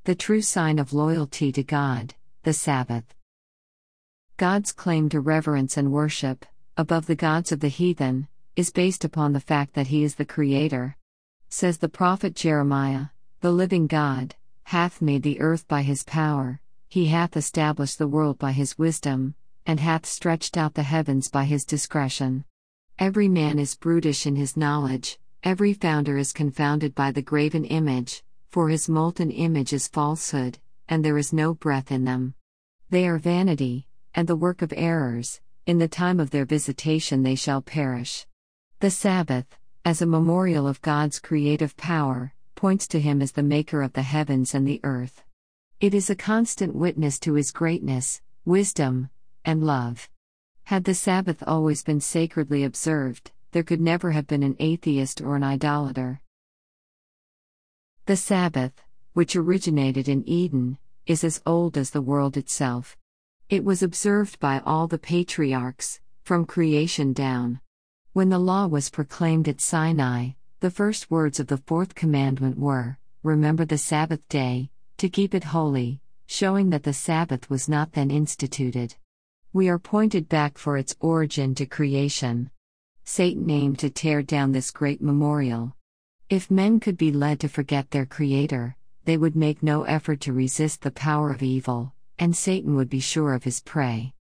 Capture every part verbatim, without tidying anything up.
The true sign of loyalty to God, the Sabbath. God's claim to reverence and worship, above the gods of the heathen, is based upon the fact that He is the Creator. Says the prophet Jeremiah, "The living God hath made the earth by His power, He hath established the world by His wisdom, and hath stretched out the heavens by His discretion. Every man is brutish in his knowledge, every founder is confounded by the graven image, for his molten image is falsehood, and there is no breath in them. They are vanity, and the work of errors, in the time of their visitation they shall perish." The Sabbath, as a memorial of God's creative power, points to Him as the maker of the heavens and the earth. It is a constant witness to His greatness, wisdom, and love. Had the Sabbath always been sacredly observed, there could never have been an atheist or an idolater. The Sabbath, which originated in Eden, is as old as the world itself. It was observed by all the patriarchs, from creation down. When the law was proclaimed at Sinai, the first words of the fourth commandment were, "Remember the Sabbath day, to keep it holy," showing that the Sabbath was not then instituted. We are pointed back for its origin to creation. Satan aimed to tear down this great memorial. If men could be led to forget their Creator, they would make no effort to resist the power of evil, and Satan would be sure of his prey.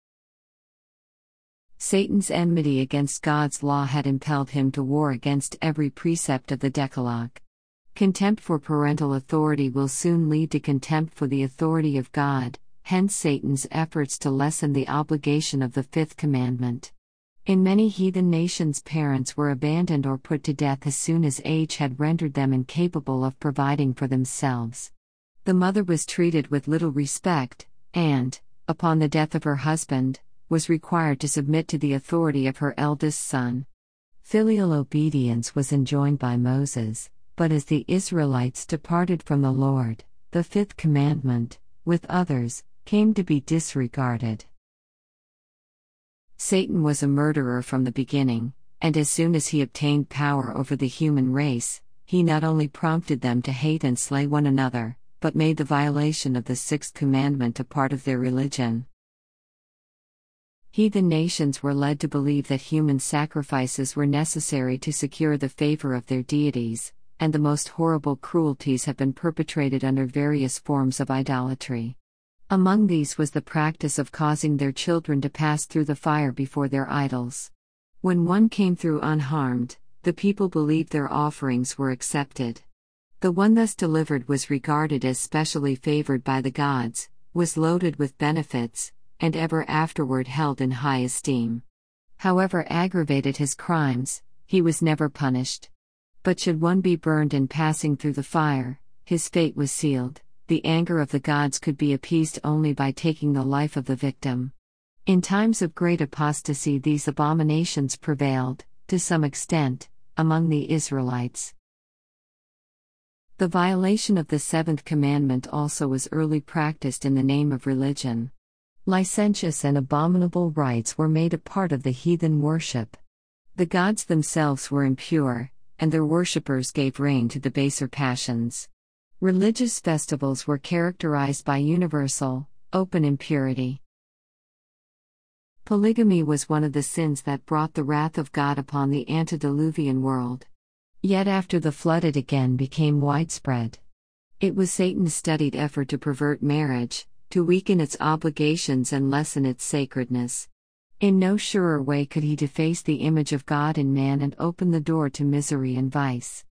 Satan's enmity against God's law had impelled him to war against every precept of the Decalogue. Contempt for parental authority will soon lead to contempt for the authority of God, hence Satan's efforts to lessen the obligation of the fifth commandment. In many heathen nations, parents were abandoned or put to death as soon as age had rendered them incapable of providing for themselves. The mother was treated with little respect, and, upon the death of her husband, was required to submit to the authority of her eldest son. Filial obedience was enjoined by Moses, but as the Israelites departed from the Lord, the fifth commandment, with others, came to be disregarded. Satan was a murderer from the beginning, and as soon as he obtained power over the human race, he not only prompted them to hate and slay one another, but made the violation of the sixth commandment a part of their religion. Heathen nations were led to believe that human sacrifices were necessary to secure the favor of their deities, and the most horrible cruelties have been perpetrated under various forms of idolatry. Among these was the practice of causing their children to pass through the fire before their idols. When one came through unharmed, the people believed their offerings were accepted. The one thus delivered was regarded as specially favored by the gods, was loaded with benefits, and ever afterward held in high esteem. However aggravated his crimes, he was never punished. But should one be burned in passing through the fire, his fate was sealed. The anger of the gods could be appeased only by taking the life of the victim. In times of great apostasy, these abominations prevailed, to some extent, among the Israelites. The violation of the seventh commandment also was early practiced in the name of religion. Licentious and abominable rites were made a part of the heathen worship. The gods themselves were impure, and their worshippers gave rein to the baser passions. Religious festivals were characterized by universal, open impurity. Polygamy was one of the sins that brought the wrath of God upon the antediluvian world. Yet after the flood it again became widespread. It was Satan's studied effort to pervert marriage, to weaken its obligations and lessen its sacredness. In no surer way could he deface the image of God in man and open the door to misery and vice.